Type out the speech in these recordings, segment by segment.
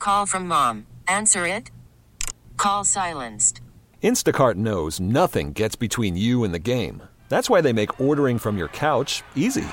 call from mom. Answer it. Call silenced. Instacart knows nothing gets between you and the game. That's why they make ordering from your couch easy.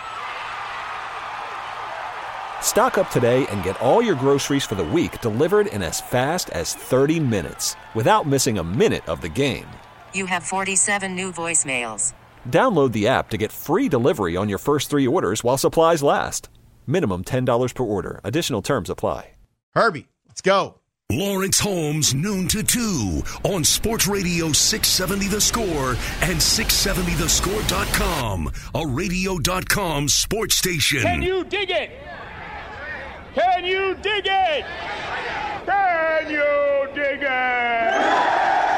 Stock up today and get all your groceries for the week delivered in as fast as 30 minutes without missing a minute of the game. You have 47 new voicemails. Download the app to get free delivery on your first 3 orders while supplies last. Minimum $10 per order. Additional terms apply. Herbie, let's go. Lawrence Holmes, noon to 2 on Sports Radio 670 The Score and 670thescore.com, a radio.com sports station. Can you dig it? Can you dig it? Can you dig it?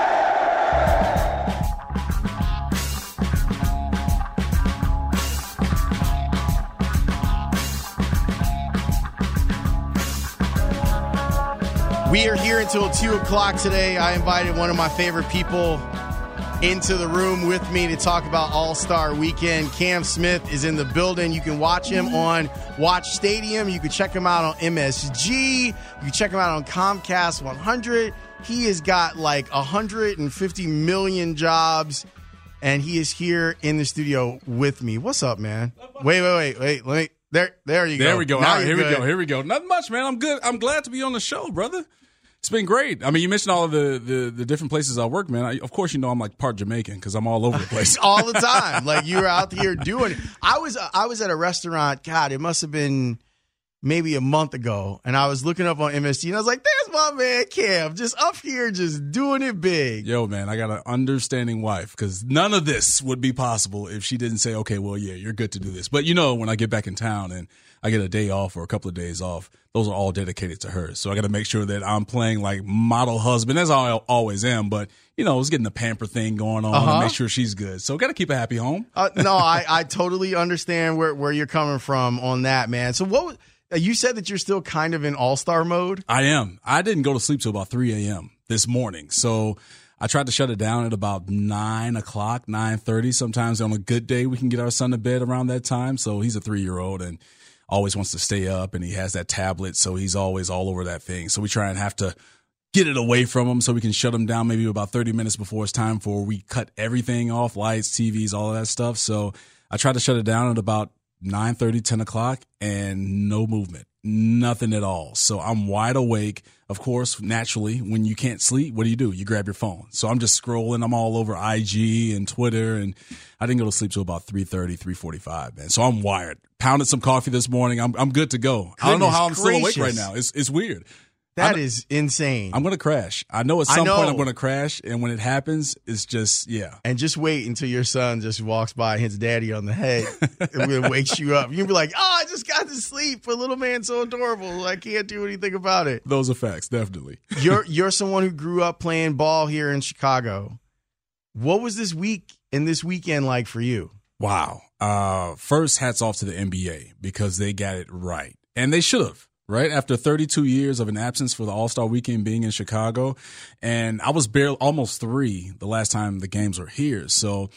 We are here until 2 o'clock today. I invited one of my favorite people into the room with me to talk about All-Star Weekend. Cam Smith is in the building. You can watch him on Watch Stadium. You can check him out on MSG. You can check him out on Comcast 100. He has got like 150 million jobs, and he is here in the studio with me. What's up, man? Wait. Let me. There you go. There we go. Now All right, here we go. Nothing much, man. I'm good. I'm glad to be on the show, brother. It's been great. I mean, you mentioned all of the different places I work, man. Of course, you know I'm like part Jamaican because I'm all over the place. All the time. Like, you're out here doing it. I was at a restaurant, God, it must have been maybe a month ago, and I was looking up on MSG, and I was like, there's my man Cam, just up here, just doing it big. Yo, man, I got an understanding wife because none of this would be possible if she didn't say, okay, well, yeah, you're good to do this. But, you know, when I get back in town and I get a day off or a couple of days off, those are all dedicated to her. So I got to make sure that I'm playing like model husband, as I always am. But, you know, I was getting the pamper thing going on and make sure she's good. So got to keep a happy home. No, I totally understand where you're coming from on that, man. So you said that you're still kind of in all-star mode? I am. I didn't go to sleep till about 3 a.m. this morning. So I tried to shut it down at about 9 o'clock, 9:30. Sometimes on a good day, we can get our son to bed around that time. So he's a 3-year-old and always wants to stay up, and he has that tablet, so he's always all over that thing. So we try and have to get it away from him so we can shut him down maybe about 30 minutes before it's time for we cut everything off, lights, TVs, all of that stuff. So I tried to shut it down at about 9:30, 10 o'clock, and no movement, nothing at all. So I'm wide awake. Of course, naturally, when you can't sleep, what do? You grab your phone. So I'm just scrolling. I'm all over IG and Twitter, and I didn't go to sleep till about 3:30, 3:45, man. So I'm wired. Pounded some coffee this morning. I'm good to go. I don't know how I'm still awake right now. It's weird. That is insane. I'm going to crash. I know at some point I'm going to crash, and when it happens, it's just, yeah. And just wait until your son just walks by and hits daddy on the head and wakes you up. You'll be like, oh, I just got to sleep. But little man's so adorable. I can't do anything about it. Those are facts, definitely. You're someone who grew up playing ball here in Chicago. What was this week and this weekend like for you? Wow. First, hats off to the NBA because they got it right. And they should have. Right after 32 years of an absence for the All-Star Weekend being in Chicago, and I was almost 3 the last time the games were here. So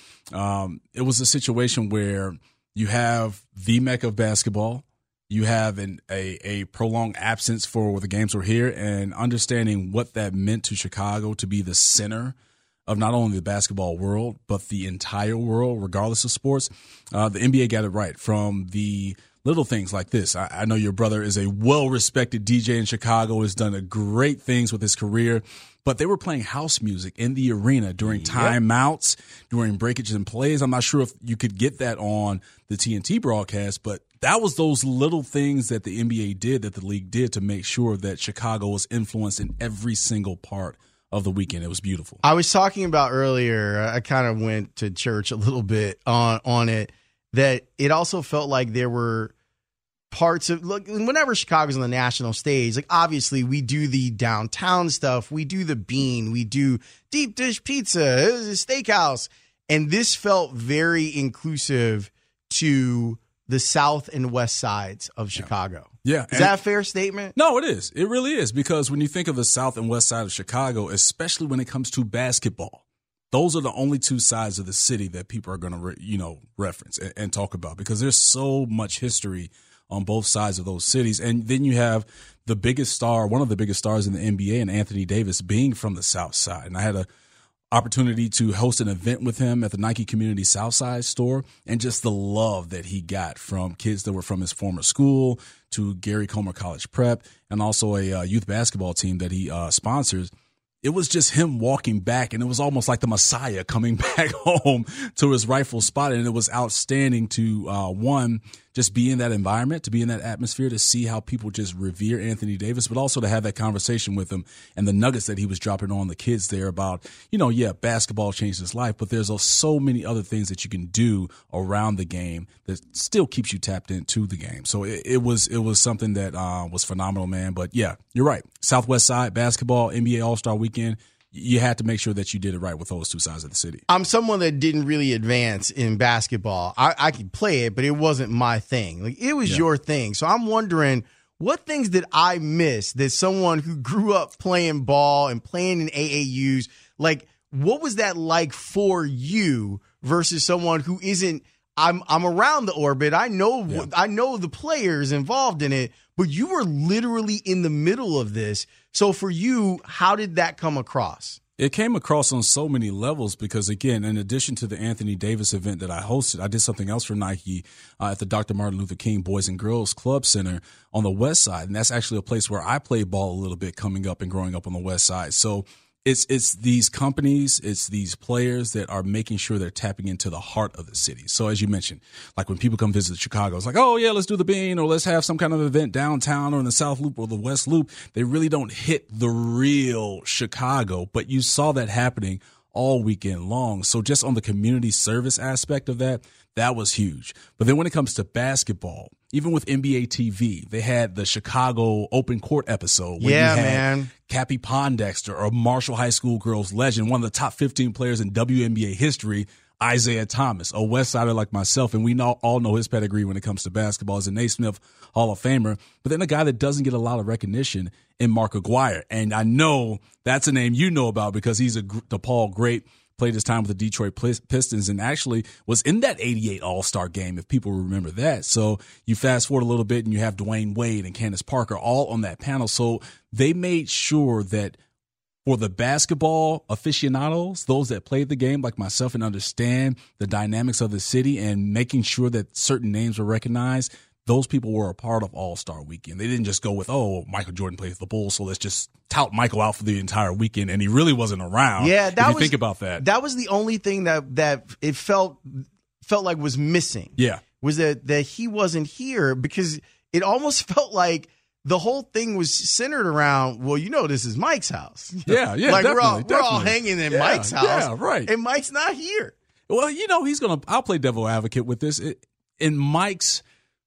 it was a situation where you have the Mecca of basketball, you have a prolonged absence for the games were here, and understanding what that meant to Chicago to be the center of not only the basketball world but the entire world, regardless of sports. The NBA got it right from the little things like this. I know your brother is a well-respected DJ in Chicago, has done great things with his career, but they were playing house music in the arena during timeouts, during breakages and plays. I'm not sure if you could get that on the TNT broadcast, but that was those little things that the NBA did, that the league did to make sure that Chicago was influenced in every single part of the weekend. It was beautiful. I was talking about earlier, I kind of went to church a little bit on it, that it also felt like there were parts of, look, whenever Chicago's on the national stage, like obviously we do the downtown stuff, we do the Bean, we do deep dish pizza, steakhouse, and this felt very inclusive to the south and west sides of Chicago. Yeah. Is that a fair statement? No, it is. It really is, because when you think of the south and west side of Chicago, especially when it comes to basketball, those are the only two sides of the city that people are going to, reference and talk about, because there's so much history on both sides of those cities. And then you have the biggest star, one of the biggest stars in the NBA, and Anthony Davis being from the South Side. And I had a opportunity to host an event with him at the Nike Community Southside store, and just the love that he got from kids that were from his former school to Gary Comer College Prep, and also a youth basketball team that he sponsors. It was just him walking back, and it was almost like the Messiah coming back home to his rightful spot. And it was outstanding to, one, just be in that environment, to be in that atmosphere, to see how people just revere Anthony Davis, but also to have that conversation with him and the nuggets that he was dropping on the kids there about, basketball changed his life, but there's so many other things that you can do around the game that still keeps you tapped into the game. So it was something that was phenomenal, man. But yeah, you're right. Southwest Side basketball, NBA All-Star Weekend. You had to make sure that you did it right with those two sides of the city. I'm someone that didn't really advance in basketball. I could play it, but it wasn't my thing. Like, it was your thing. So I'm wondering, what things did I miss that someone who grew up playing ball and playing in AAUs, like, what was that like for you versus someone who isn't? I'm around the orbit. I know the players involved in it, but you were literally in the middle of this. So for you, how did that come across? It came across on so many levels because, again, in addition to the Anthony Davis event that I hosted, I did something else for Nike at the Dr. Martin Luther King Boys and Girls Club Center on the West Side. And that's actually a place where I played ball a little bit coming up and growing up on the West Side. So it's these companies, it's these players that are making sure they're tapping into the heart of the city. So as you mentioned, like when people come visit Chicago, it's like, oh yeah, let's do the Bean, or let's have some kind of event downtown or in the South Loop or the West Loop. They really don't hit the real Chicago, but you saw that happening all weekend long. So just on the community service aspect of that was huge. But then when it comes to basketball, even with NBA TV, they had the Chicago Open Court episode. Where you had Cappie Pondexter, a Marshall High School girls legend, one of the top 15 players in WNBA history, Isaiah Thomas, a West Sider like myself, and we all know his pedigree when it comes to basketball as a Naismith Hall of Famer. But then a guy that doesn't get a lot of recognition in Mark Aguirre. And I know that's a name you know about because he's a DePaul great. Played his time with the Detroit Pistons and actually was in that 88 All-Star game, if people remember that. So you fast forward a little bit and you have Dwayne Wade and Candace Parker all on that panel. So they made sure that for the basketball aficionados, those that played the game like myself and understand the dynamics of the city and making sure that certain names were recognized, those people were a part of All-Star Weekend. They didn't just go with, oh, Michael Jordan plays the Bulls, so let's just tout Michael out for the entire weekend, and he really wasn't around. Yeah, think about that. That was the only thing that it felt like was missing. Yeah. Was that he wasn't here, because it almost felt like the whole thing was centered around, well, this is Mike's house. Yeah, like definitely, we're all hanging in Mike's house. Yeah, right. And Mike's not here. Well, I'll play devil advocate with this. In Mike's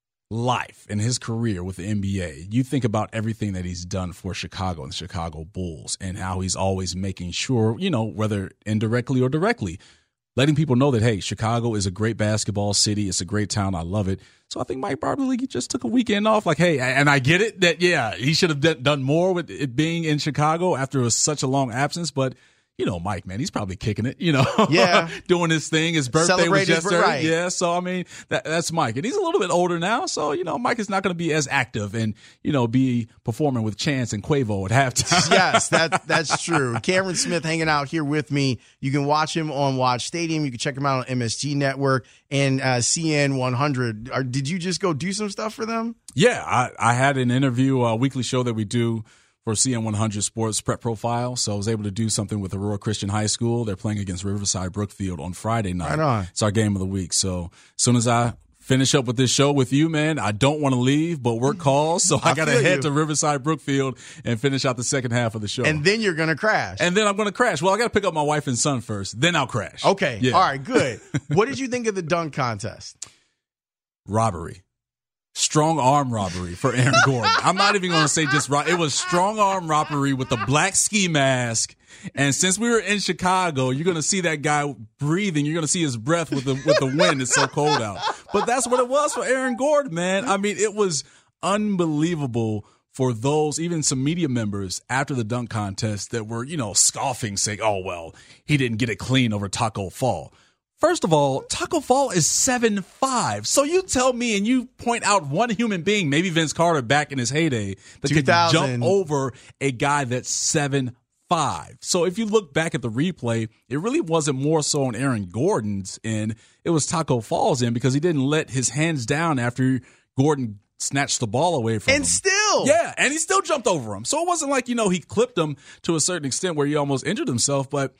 life and his career with the NBA, you think about everything that he's done for Chicago and the Chicago Bulls and how he's always making sure, whether indirectly or directly, letting people know that, hey, Chicago is a great basketball city. It's a great town. I love it. So I think Mike probably just took a weekend off. Like, hey, and I get it that, yeah, he should have done more with it being in Chicago after such a long absence. But Mike, man, he's probably kicking it, yeah, doing his thing. His birthday was yesterday. Right. Yeah. So, I mean, that's Mike. And he's a little bit older now. So, Mike is not going to be as active and, be performing with Chance and Quavo at halftime. Yes, that's true. Cameron Smith hanging out here with me. You can watch him on Watch Stadium. You can check him out on MSG Network and CN 100. Did you just go do some stuff for them? Yeah. I had an interview, a weekly show that we do for CN 100 Sports Prep Profile. So I was able to do something with Aurora Christian High School. They're playing against Riverside Brookfield on Friday night. Right on. It's our game of the week. So as soon as I finish up with this show with you, man, I don't want to leave, but work calls. So I got to head to Riverside Brookfield and finish out the second half of the show. And then you're going to crash. And then I'm going to crash. Well, I got to pick up my wife and son first. Then I'll crash. Okay. Yeah. All right, good. What did you think of the dunk contest? Robbery. Strong arm robbery for Aaron Gordon. I'm not even going to say just it was strong arm robbery with the black ski mask. And since we were in Chicago, you're going to see that guy breathing. You're going to see his breath with the wind. It's so cold out. But that's what it was for Aaron Gordon, man. I mean, it was unbelievable for those, even some media members after the dunk contest that were, scoffing, saying, oh, well, he didn't get it clean over Taco Fall. First of all, Taco Fall is 7'5". So you tell me and you point out one human being, maybe Vince Carter back in his heyday, that could jump over a guy that's 7'5". So if you look back at the replay, it really wasn't more so on Aaron Gordon's end. It was Taco Fall's end because he didn't let his hands down after Gordon snatched the ball away from him. And still. Yeah, and he still jumped over him. So it wasn't like, he clipped him to a certain extent where he almost injured himself, but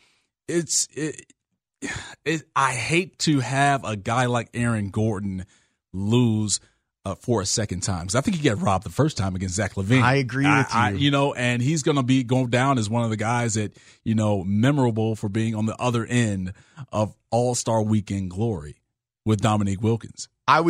I hate to have a guy like Aaron Gordon lose for a second time, because I think he got robbed the first time against Zach LaVine. I agree with you. And he's going to be going down as one of the guys that, memorable for being on the other end of All-Star Weekend glory with Dominique Wilkins.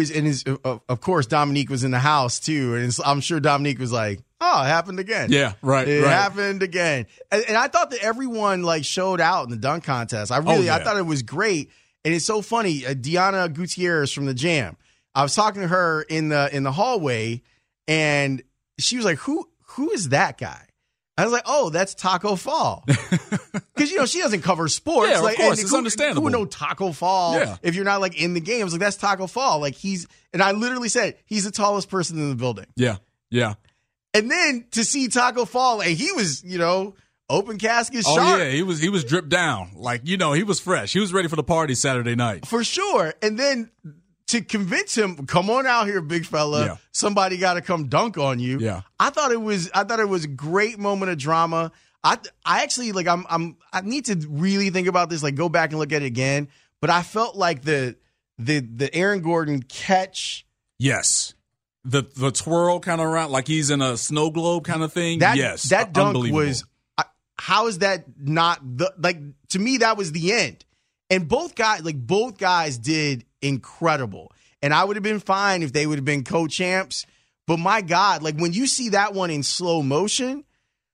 Of course, Dominique was in the house too, and I'm sure Dominique was like, "Oh, it happened again." Yeah, right. It happened again, and I thought that everyone showed out in the dunk contest. I thought it was great, and it's so funny. Deanna Gutierrez from the Jam. I was talking to her in the hallway, and she was like, "Who is that guy?" I was like, "Oh, that's Taco Fall," because she doesn't cover sports. Yeah, of course, it's understandable. Who would know Taco Fall if you're not in the game? I was like, "That's Taco Fall." And I literally said he's the tallest person in the building. Yeah, yeah. And then to see Taco Fall, and he was, open casket sharp. Oh yeah, he was dripped down, he was fresh. He was ready for the party Saturday night for sure. And then to convince him, come on out here, big fella. Yeah. Somebody got to come dunk on you. Yeah. I thought it was a great moment of drama. I actually I need to really think about this, go back and look at it again. But I felt like the Aaron Gordon catch. Yes. The twirl kind of around, like he's in a snow globe kind of thing. Yes. That dunk was, how is that not to me, that was the end. And both guys did incredible. And I would have been fine if they would have been co-champs. But my God, when you see that one in slow motion,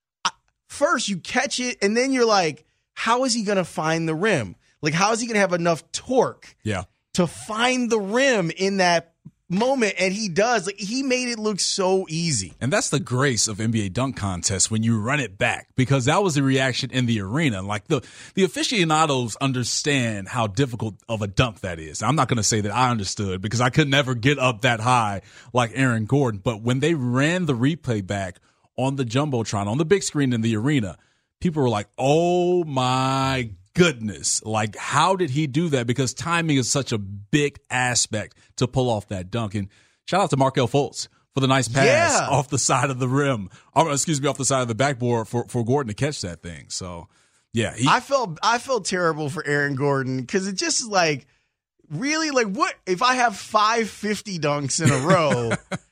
first you catch it, and then you're like, how is he going to find the rim? How is he going to have enough torque to find the rim in that moment? And he does. He made it look so easy. And that's the grace of NBA dunk contests when you run it back, because that was the reaction in the arena. The aficionados understand how difficult of a dunk that is. I'm not going to say that I understood, because I could never get up that high like Aaron Gordon. But when they ran the replay back on the Jumbotron, on the big screen in the arena, people were like, oh my goodness, how did he do that? Because timing is such a big aspect to pull off that dunk. And shout out to Markelle Fultz for the nice pass off the side of the rim. Off the side of the backboard for Gordon to catch that thing. So, yeah. I felt terrible for Aaron Gordon, because it just really, what if I have 550 dunks in a row?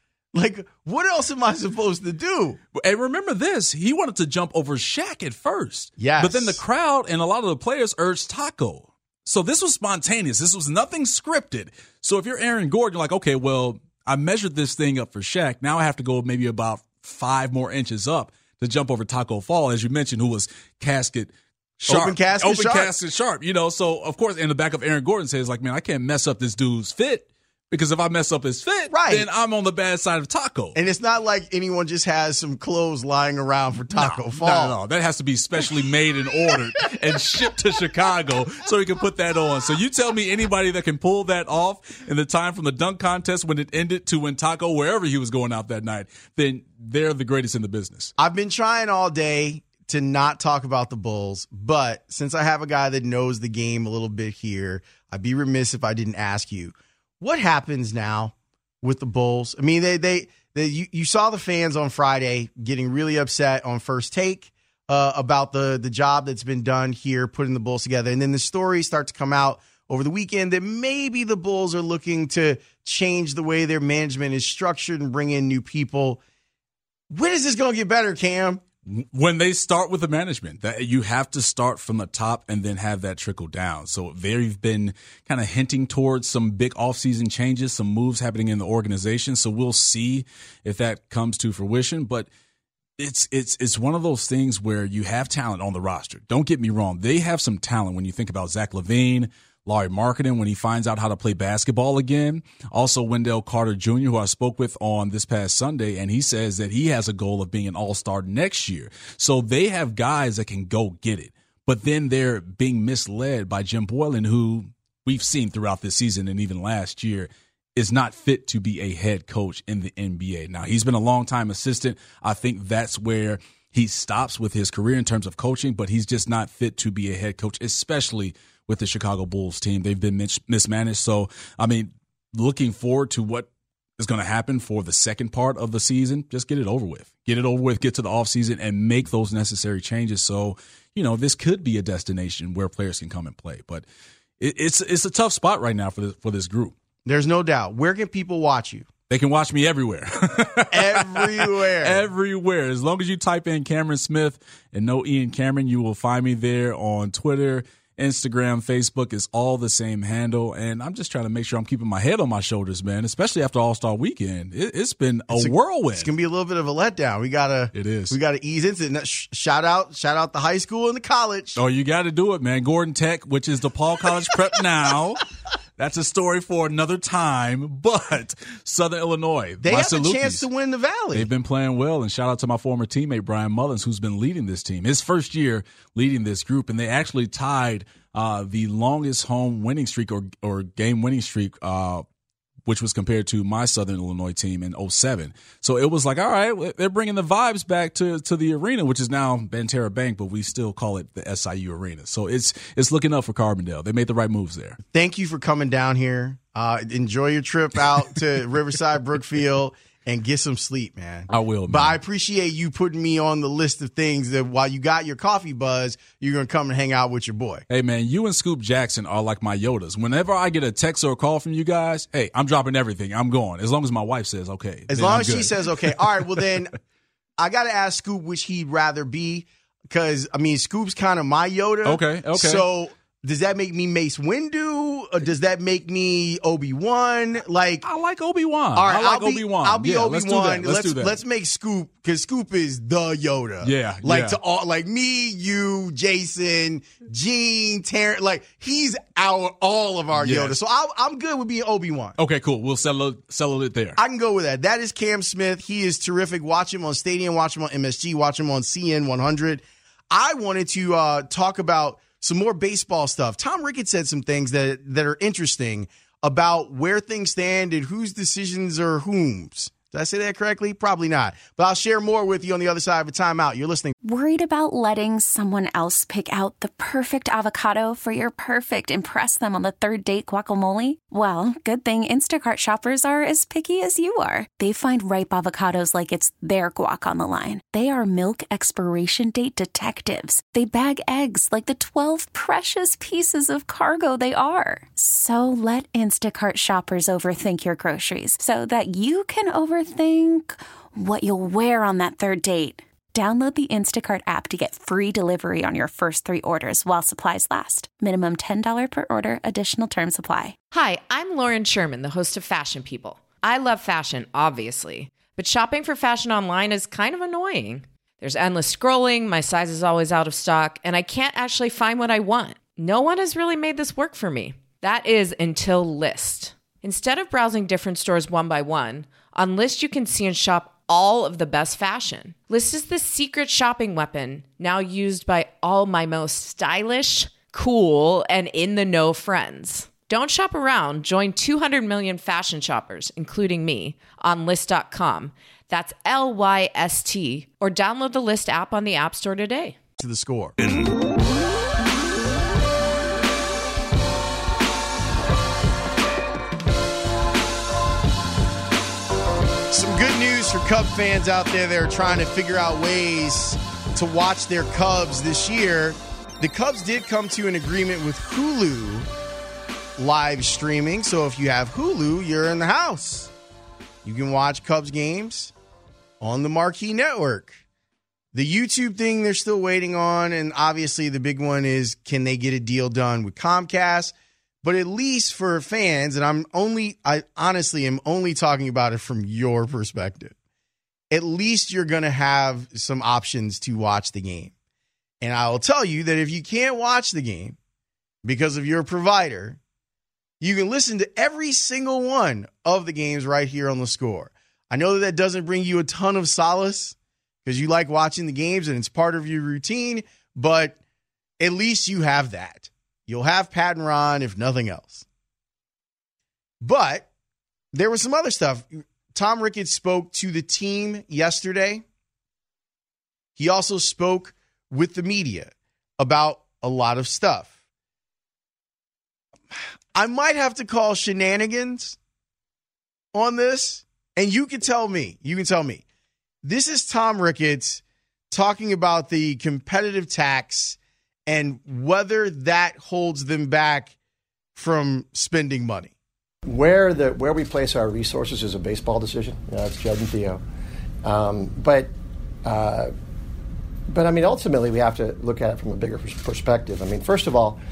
What else am I supposed to do? And remember this, he wanted to jump over Shaq at first. Yes. But then the crowd and a lot of the players urged Taco. So this was spontaneous. This was nothing scripted. So if you're Aaron Gordon, you're like, okay, well, I measured this thing up for Shaq. Now I have to go maybe about 5 more inches up to jump over Taco Fall, as you mentioned, who was casket sharp. Open casket sharp. So, of course, in the back of Aaron Gordon says, man, I can't mess up this dude's fit. Because if I mess up his fit, then I'm on the bad side of Taco. And it's not like anyone just has some clothes lying around for Taco Fall. Not at all. That has to be specially made and ordered and shipped to Chicago so he can put that on. So you tell me anybody that can pull that off in the time from the dunk contest when it ended to when Taco, wherever he was going out that night, then they're the greatest in the business. I've been trying all day to not talk about the Bulls, but since I have a guy that knows the game a little bit here, I'd be remiss if I didn't ask you, what happens now with the Bulls? I mean, you saw the fans on Friday getting really upset on First Take about the job that's been done here, putting the Bulls together. And then the stories start to come out over the weekend that maybe the Bulls are looking to change the way their management is structured and bring in new people. When is this going to get better, Cam? When they start with the management, that you have to start from the top and then have that trickle down. So they've been kind of hinting towards some big offseason changes, some moves happening in the organization. So we'll see if that comes to fruition. But it's one of those things where you have talent on the roster. Don't get me wrong. They have some talent when you think about Zach LaVine, Lauri Markkanen when he finds out how to play basketball again. Also, Wendell Carter Jr., who I spoke with on this past Sunday, and he says that he has a goal of being an all-star next year. So they have guys that can go get it. But then they're being misled by Jim Boylen, who we've seen throughout this season and even last year, is not fit to be a head coach in the NBA. Now, he's been a long-time assistant. I think that's where he stops with his career in terms of coaching, but he's just not fit to be a head coach, especially with the Chicago Bulls team. They've been mismanaged. So, I mean, looking forward to what is going to happen for the second part of the season. Just get it over with. Get it over with, get to the offseason, and make those necessary changes. So, this could be a destination where players can come and play. But it's a tough spot right now for this group. There's no doubt. Where can people watch you? They can watch me everywhere. Everywhere. Everywhere. As long as you type in Cameron Smith and no Ian Cameron, you will find me there on Twitter, Instagram, Facebook. Is all the same handle. And I'm just trying to make sure I'm keeping my head on my shoulders, man, especially after All-Star Weekend. It's been a whirlwind. It's going to be a little bit of a letdown. It is. We got to ease into it. Shout out the high school and the college. Oh, you got to do it, man. Gordon Tech, which is DePaul College Prep now. That's a story for another time, but Southern Illinois. They have a chance to win the Valley. They've been playing well, and shout out to my former teammate, Brian Mullins, who's been leading this team. His first year leading this group, and they actually tied the longest home winning streak or game winning streak, which was compared to my Southern Illinois team in 2007. So it was like, all right, they're bringing the vibes back to the arena, which is now Banterra Bank, but we still call it the SIU Arena. So it's looking up for Carbondale. They made the right moves there. Thank you for coming down here. Enjoy your trip out to Riverside, Brookfield, and get some sleep, man. I will, man. But I appreciate you putting me on the list of things that while you got your coffee buzz, you're going to come and hang out with your boy. Hey, man, you and Scoop Jackson are like my Yodas. Whenever I get a text or a call from you guys, hey, I'm dropping everything. I'm going. As long as my wife says okay. As long as she says okay. All right, well then, I got to ask Scoop which he'd rather be because, Scoop's kind of my Yoda. Okay. So does that make me Mace Windu? Or does that make me Obi-Wan? I like Obi-Wan. All right, I like Obi-Wan. I'll be Obi-Wan. Let's do that. Let's make Scoop, because Scoop is the Yoda. Yeah. To all, like me, you, Jason, Gene, Terrence. He's all of our Yoda. So I'm good with being Obi-Wan. Okay, cool. We'll settle it there. I can go with that. That is Cam Smith. He is terrific. Watch him on Stadium. Watch him on MSG. Watch him on CN 100. I wanted to talk about some more baseball stuff. Tom Ricketts said some things that are interesting about where things stand and whose decisions are whom's. Did I say that correctly? Probably not. But I'll share more with you on the other side of a timeout. You're listening. Worried about letting someone else pick out the perfect avocado for your perfect impress them on the third date guacamole? Well, good thing Instacart shoppers are as picky as you are. They find ripe avocados like it's their guac on the line. They are milk expiration date detectives. They bag eggs like the 12 precious pieces of cargo they are. So let Instacart shoppers overthink your groceries so that you can overthink what you'll wear on that third date. Download the Instacart app to get free delivery on your first 3 orders while supplies last. Minimum $10 per order. Additional terms apply. Hi, I'm Lauren Sherman, the host of Fashion People. I love fashion, obviously, but shopping for fashion online is kind of annoying. There's endless scrolling, my size is always out of stock, and I can't actually find what I want. No one has really made this work for me. That is until Lyst. Instead of browsing different stores one by one, on Lyst you can see and shop all of the best fashion. Lyst is the secret shopping weapon now used by all my most stylish, cool, and in-the-know friends. Don't shop around. Join 200 million fashion shoppers, including me, on Lyst.com. That's LYST. Or download the Lyst app on the App Store today. To the score. Some good news for Cub fans out there that are trying to figure out ways to watch their Cubs this year. The Cubs did come to an agreement with Hulu live streaming. So if you have Hulu, you're in the house. You can watch Cubs games on the Marquee Network. The YouTube thing they're still waiting on. And obviously the big one is, can they get a deal done with Comcast? But at least for fans, and I honestly am only talking about it from your perspective, at least you're going to have some options to watch the game. And I will tell you that if you can't watch the game because of your provider, you can listen to every single one of the games right here on The Score. I know that doesn't bring you a ton of solace because you like watching the games and it's part of your routine, but at least you have that. You'll have Pat and Ron, if nothing else. But there was some other stuff. Tom Ricketts spoke to the team yesterday. He also spoke with the media about a lot of stuff. I might have to call shenanigans on this, and you can tell me. This is Tom Ricketts talking about the competitive tax and whether that holds them back from spending money. Where we place our resources is a baseball decision. It's Judd and Theo. But I mean, ultimately, we have to look at it from a bigger perspective. I mean, first of all,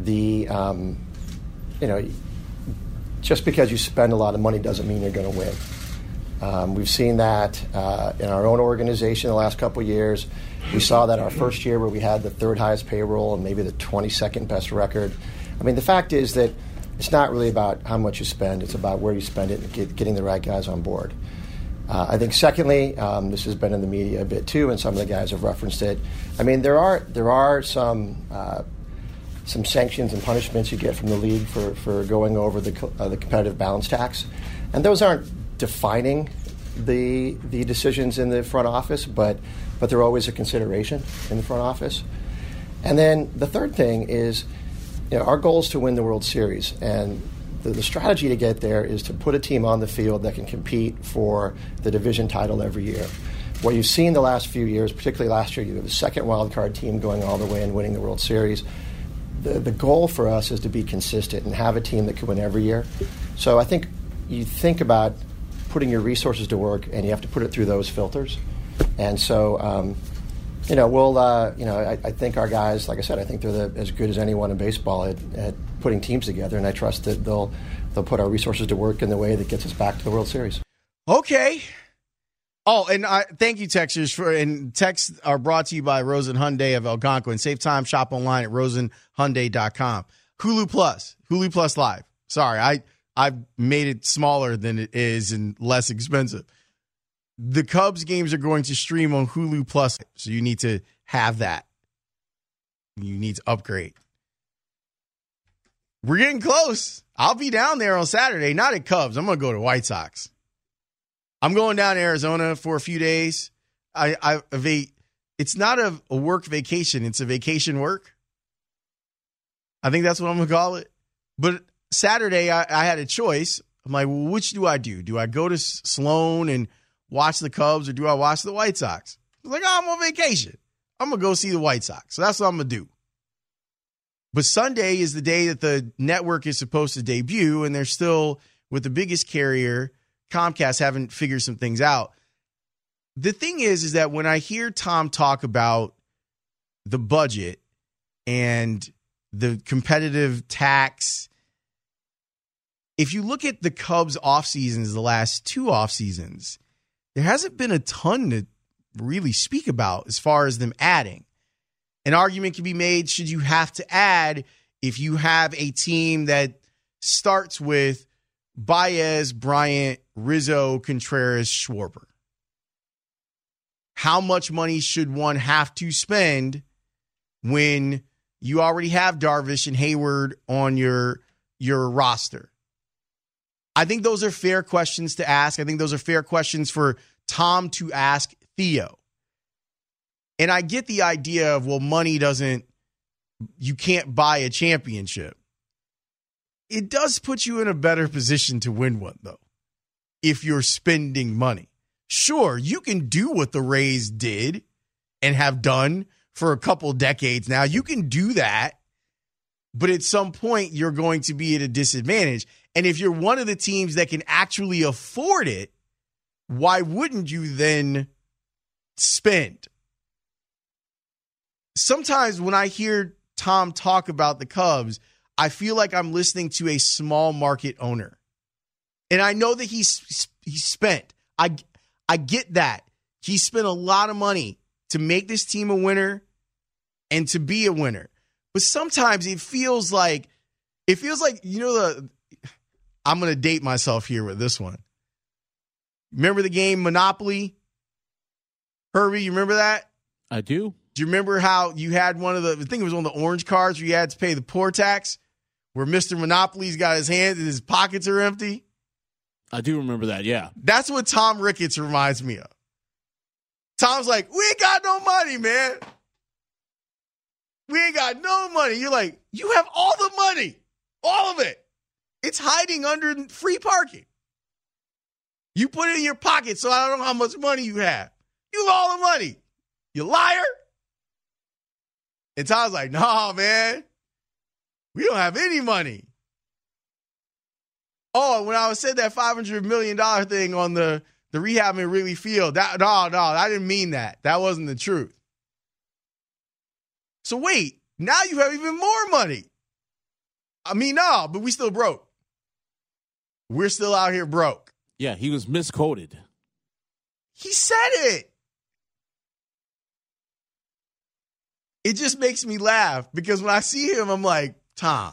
just because you spend a lot of money doesn't mean you're going to win. We've seen that in our own organization the last couple of years. We saw that our first year where we had the third highest payroll and maybe the 22nd best record. I mean, the fact is that it's not really about how much you spend. It's about where you spend it and getting the right guys on board. I think secondly, this has been in the media a bit too, and some of the guys have referenced it. I mean, there are some sanctions and punishments you get from the league for going over the competitive balance tax, and those aren't defining the decisions in the front office, but they're always a consideration in the front office. And then the third thing is, our goal is to win the World Series, and the strategy to get there is to put a team on the field that can compete for the division title every year. What you've seen the last few years, particularly last year, you have the second wild card team going all the way and winning the World Series. The goal for us is to be consistent and have a team that can win every year. So I think you think about putting your resources to work, and you have to put it through those filters. And so, I think our guys, like I said, I think they're as good as anyone in baseball at putting teams together, and I trust that they'll put our resources to work in the way that gets us back to the World Series. Okay. Oh, and thank you, Texters, and texts are brought to you by Rosen Hyundai of Algonquin. Save time, shop online at rosenhyundai.com. Hulu Plus Live. Sorry, I've made it smaller than it is and less expensive. The Cubs games are going to stream on Hulu Plus, so you need to have that. You need to upgrade. We're getting close. I'll be down there on Saturday, not at Cubs. I'm going to go to White Sox. I'm going down to Arizona for a few days. It's not a work vacation. It's a vacation work. I think that's what I'm going to call it. But Saturday, I had a choice. I'm like, well, which do I do? Do I go to Sloan and watch the Cubs, or do I watch the White Sox? I was like, I'm on vacation. I'm going to go see the White Sox. So that's what I'm going to do. But Sunday is the day that the network is supposed to debut, and they're still, with the biggest carrier, Comcast, haven't figured some things out. The thing is that when I hear Tom talk about the budget and the competitive tax, if you look at the Cubs off seasons, the last two off seasons, there hasn't been a ton to really speak about as far as them adding. An argument can be made, should you have to add if you have a team that starts with Baez, Bryant, Rizzo, Contreras, Schwarber? How much money should one have to spend when you already have Darvish and Hayward on your roster? I think those are fair questions to ask. I think those are fair questions for Tom to ask Theo. And I get the idea of, well, you can't buy a championship. It does put you in a better position to win one, though, if you're spending money. Sure, you can do what the Rays did and have done for a couple decades now. You can do that, but at some point you're going to be at a disadvantage. And if you're one of the teams that can actually afford it, why wouldn't you then spend? Sometimes when I hear Tom talk about the Cubs, I feel like I'm listening to a small market owner. And I know that he's spent. I get that. He spent a lot of money to make this team a winner and to be a winner. But sometimes it feels like, I'm going to date myself here with this one. Remember the game Monopoly? Herbie, you remember that? I do. Do you remember how you had I think it was on the orange cards where you had to pay the poor tax, where Mr. Monopoly's got his hands and his pockets are empty? I do remember that, yeah. That's what Tom Ricketts reminds me of. Tom's like, we ain't got no money, man. We ain't got no money. You're like, you have all the money. All of it. It's hiding under free parking. You put it in your pocket, so I don't know how much money you have. You have all the money. You liar. And Tom's like, nah, man. We don't have any money. Oh, when I said that $500 million thing on the rehab in Wrigley Field, no, I didn't mean that. That wasn't the truth. So wait, now you have even more money. I mean, no, but we still broke. We're still out here broke. Yeah, he was misquoted. He said it. It just makes me laugh because when I see him, I'm like, Tom,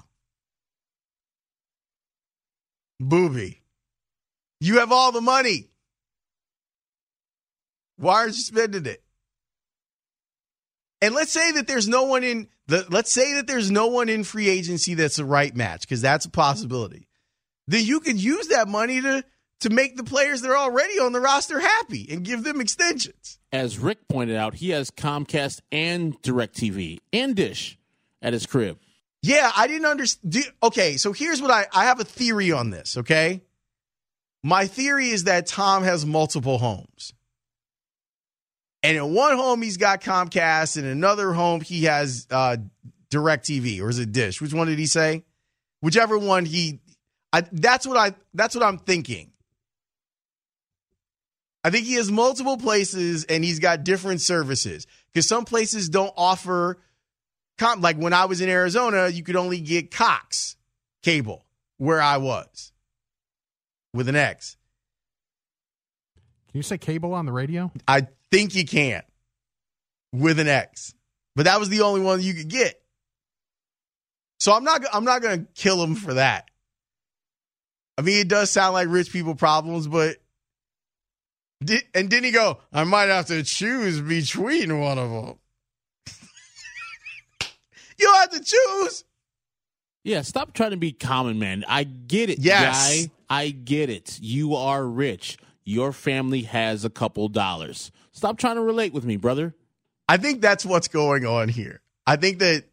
booby, you have all the money. Why aren't you spending it? And let's say that there's no one in free agency that's the right match, because that's a possibility. Then you could use that money to make the players that are already on the roster happy and give them extensions. As Rick pointed out, he has Comcast and DirecTV and Dish at his crib. Yeah, I didn't understand. Okay, so here's what I have a theory on this, okay? My theory is that Tom has multiple homes. And in one home, he's got Comcast. In another home, he has DirecTV, or is it Dish? Which one did he say? Whichever one that's what I'm thinking. I think he has multiple places, and he's got different services. Because some places don't offer, like when I was in Arizona, you could only get Cox cable where I was with an X. Can you say cable on the radio? I think you can with an X, but that was the only one you could get. So I'm not going to kill him for that. I mean, it does sound like rich people problems, but didn't he go, I might have to choose between one of them. You don't have to choose. Yeah, stop trying to be common, man. I get it, yes. Guy. I get it. You are rich. Your family has a couple dollars. Stop trying to relate with me, brother. I think that's what's going on here. I think that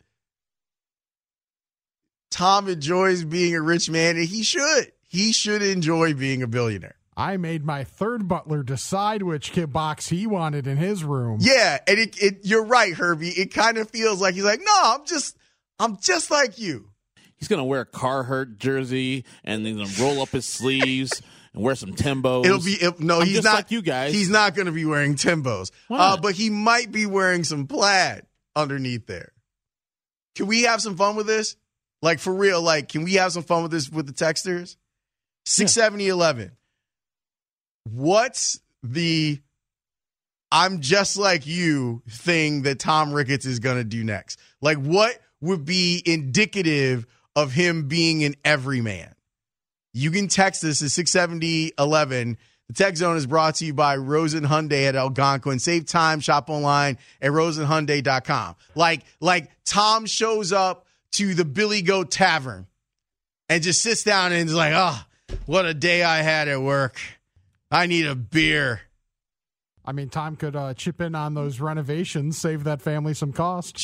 Tom enjoys being a rich man, and he should. He should enjoy being a billionaire. I made my third butler decide which kit box he wanted in his room. Yeah, and you're right, Herbie. It kind of feels like he's like, no, I'm just like you. He's gonna wear a Carhartt jersey and then roll up his sleeves and wear some Timbos. He's just not like you guys. He's not going to be wearing Timbos, but he might be wearing some plaid underneath there. Can we have some fun with this? Like, for real, like, can we have some fun with this with the texters? 67011. What's the I'm just like you thing that Tom Ricketts is going to do next? Like, what would be indicative of him being an everyman? You can text us at 67011. The text zone is brought to you by Rosen Hyundai at Algonquin. Save time, shop online at rosenhyundai.com. Like Tom shows up to the Billy Goat Tavern and just sits down and is like, oh, what a day I had at work. I need a beer. I mean, Tom could chip in on those renovations, save that family some cost.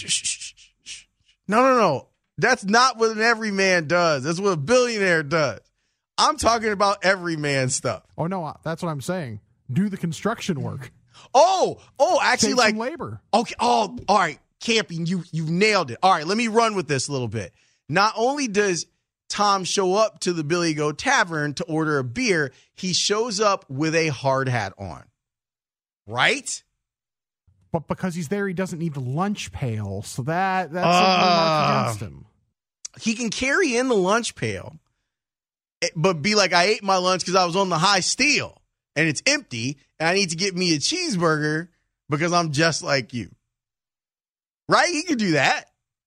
No. That's not what an everyman does. That's what a billionaire does. I'm talking about everyman stuff. Oh, no, that's what I'm saying. Do the construction work. Oh, actually, save like some labor. Okay. Oh, all right. Camping, you've nailed it. All right, let me run with this a little bit. Not only does Tom show up to the Billy Goat Tavern to order a beer, he shows up with a hard hat on. Right? But because he's there, he doesn't need the lunch pail. So that's a remark against him. He can carry in the lunch pail, but be like, I ate my lunch because I was on the high steel and it's empty and I need to get me a cheeseburger because I'm just like you. Right? He could do that.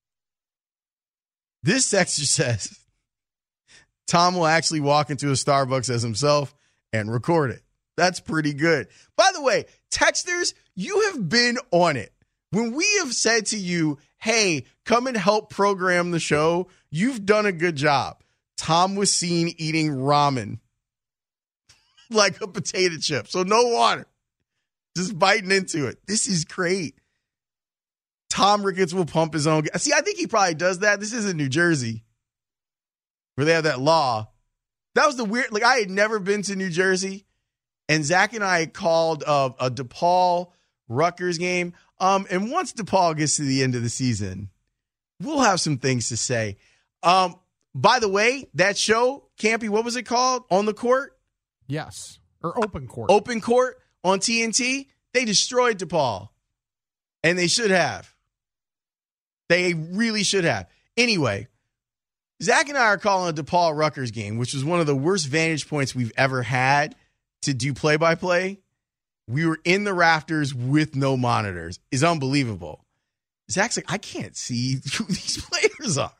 This texter says Tom will actually walk into a Starbucks as himself and record it. That's pretty good. By the way, texters, you have been on it When we have said to you, hey, come and help program the show, you've done a good job. Tom was seen eating ramen like a potato chip. So no water. Just biting into it. This is great. Tom Ricketts will pump his own gas. See, I think he probably does that. This isn't New Jersey where they have that law. That was the weird, like I had never been to New Jersey, and Zach and I called a DePaul Rutgers game. And once DePaul gets to the end of the season, we'll have some things to say. By the way, that show, Campy, what was it called? On the Court? Yes. Or Open Court. Open Court on TNT. They destroyed DePaul. And they should have. They really should have. Anyway, Zach and I are calling a DePaul Rutgers game, which was one of the worst vantage points we've ever had to do play-by-play. We were in the rafters with no monitors. It's unbelievable. Zach's like, I can't see who these players are.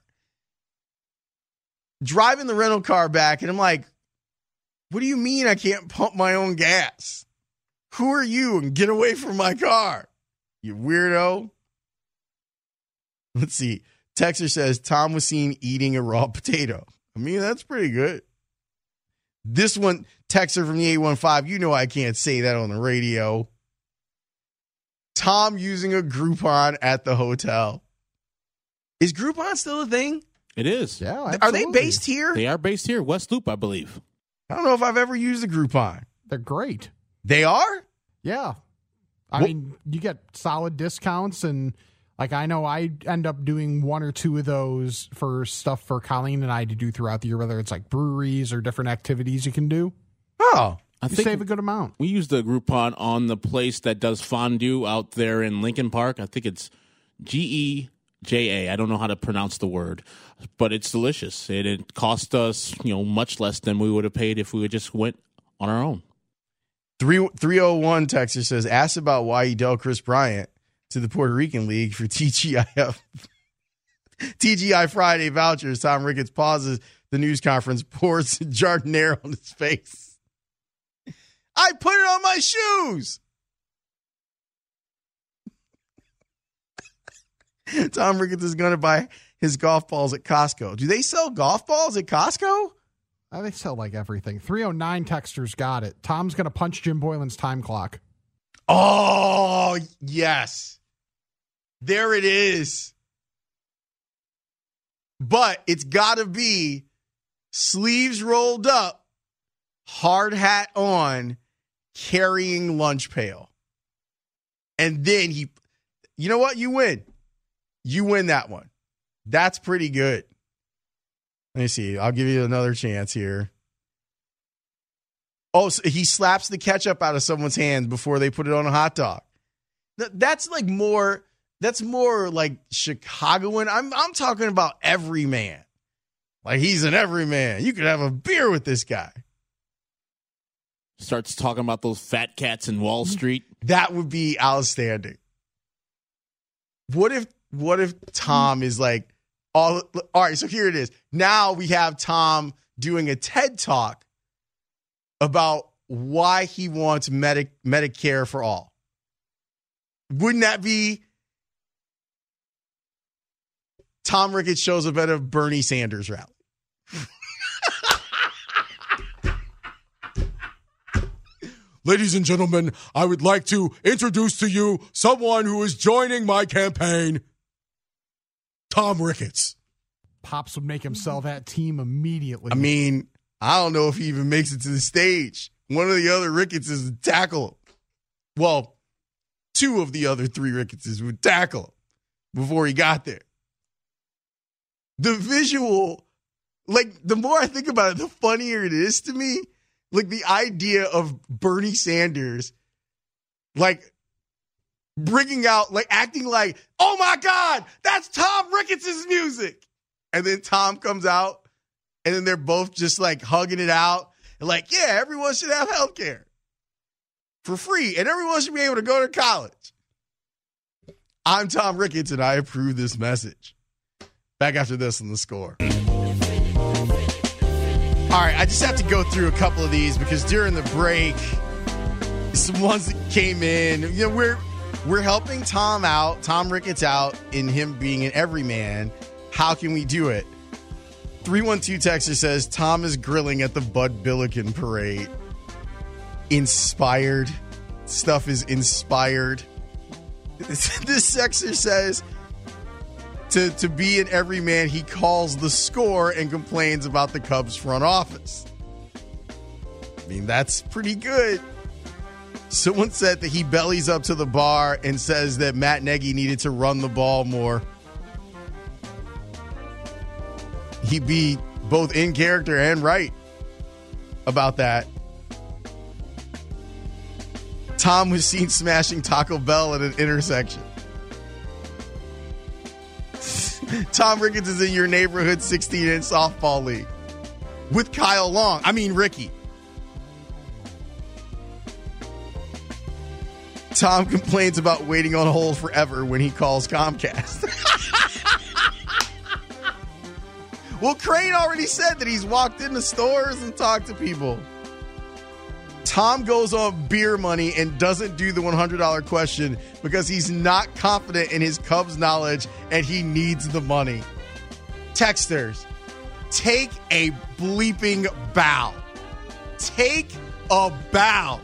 Driving the rental car back, and I'm like, what do you mean I can't pump my own gas? Who are you? And get away from my car, you weirdo. Let's see. Texter says, Tom was seen eating a raw potato. I mean, that's pretty good. This one, Texter from the 815, you know I can't say that on the radio. Tom using a Groupon at the hotel. Is Groupon still a thing? It is. Yeah, absolutely. Are they based here? They are based here, West Loop, I believe. I don't know if I've ever used a Groupon. They're great. They are? Yeah. I mean, you get solid discounts, and like I know I end up doing one or two of those for stuff for Colleen and I to do throughout the year, whether it's like breweries or different activities you can do. Oh. I you think save a good amount. We use the Groupon on the place that does fondue out there in Lincoln Park. I think it's GEJA. I don't know how to pronounce the word, but it's delicious. It cost us, much less than we would have paid if we would just went on our own. 301 Texas says, ask about why he dealt Chris Bryant to the Puerto Rican League for TGI Friday vouchers. Tom Ricketts pauses the news conference, pours Jardinere on his face. I put it on my shoes. Tom Ricketts is going to buy his golf balls at Costco. Do they sell golf balls at Costco? They sell like everything. 309 texters got it. Tom's going to punch Jim Boylan's time clock. Oh, yes. There it is. But it's got to be sleeves rolled up, hard hat on, carrying lunch pail. And then you know what? You win. You win that one. That's pretty good. Let me see. I'll give you another chance here. Oh, so he slaps the ketchup out of someone's hands before they put it on a hot dog. That's more like Chicagoan. I'm talking about everyman. Like he's an everyman. You could have a beer with this guy. Starts talking about those fat cats in Wall Street. That would be outstanding. What if Tom is like, all right, so here it is. Now we have Tom doing a TED Talk about why he wants Medicare for all. Wouldn't that be Tom Ricketts shows up at a Bernie Sanders rally? Ladies and gentlemen, I would like to introduce to you someone who is joining my campaign, Tom Ricketts. Pops would make him sell that team immediately. I mean, I don't know if he even makes it to the stage. One of the other Rickettses would tackle him. Well, two of the other three Rickettses would tackle him before he got there. The visual, like, the more I think about it, the funnier it is to me. Like, the idea of Bernie Sanders, like, bringing out, like, acting like, oh, my God, that's Tom Ricketts' music. And then Tom comes out, and then they're both just, like, hugging it out. And like, yeah, everyone should have health care for free, and everyone should be able to go to college. I'm Tom Ricketts, and I approve this message. Back after this on The Score. All right, I just have to go through a couple of these because during the break, some ones that came in, We're helping Tom out, Tom Ricketts out in him being an everyman. How can we do it? 312 texter says, Tom is grilling at the Bud Billiken parade. Inspired. Stuff is inspired. This texter says, to be an everyman, he calls the score and complains about the Cubs front office. I mean, that's pretty good. Someone said that he bellies up to the bar and says that Matt Nagy needed to run the ball more. He'd be both in character and right about that. Tom was seen smashing Taco Bell at an intersection. Tom Ricketts is in your neighborhood 16-inch softball league with Kyle Long. I mean, Ricky. Tom complains about waiting on hold forever when he calls Comcast. Well, Crane already said that he's walked into stores and talked to people. Tom goes on beer money and doesn't do the $100 question because he's not confident in his Cubs knowledge and he needs the money. Texters, take a bleeping bow. Take a bow.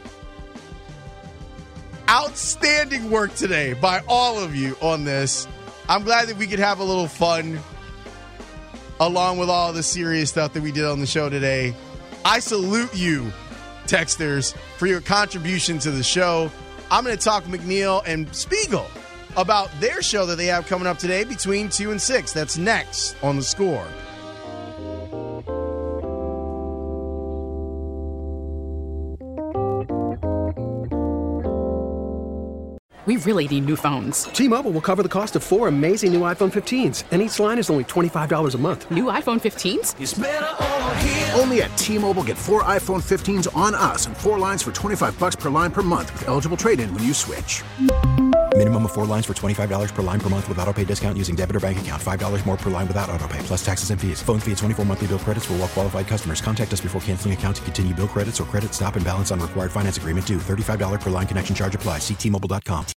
Outstanding work today by all of you on this. I'm glad that we could have a little fun along with all the serious stuff that we did on the show today. I salute you, texters, for your contribution to the show. I'm going to talk McNeil and Spiegel about their show that they have coming up today between 2 and 6. That's next on The Score. We really need new phones. T-Mobile will cover the cost of 4 amazing new iPhone 15s, and each line is only $25 a month. New iPhone 15s? It's better over here. Only at T-Mobile, get 4 iPhone 15s on us and 4 lines for $25 per line per month with eligible trade-in when you switch. Minimum of 4 lines for $25 per line per month with autopay discount using debit or bank account. $5 more per line without autopay, plus taxes and fees. Phone fee at 24 monthly bill credits for well-qualified customers. Contact us before canceling account to continue bill credits or credit stop and balance on required finance agreement due. $35 per line connection charge applies. See T-Mobile.com.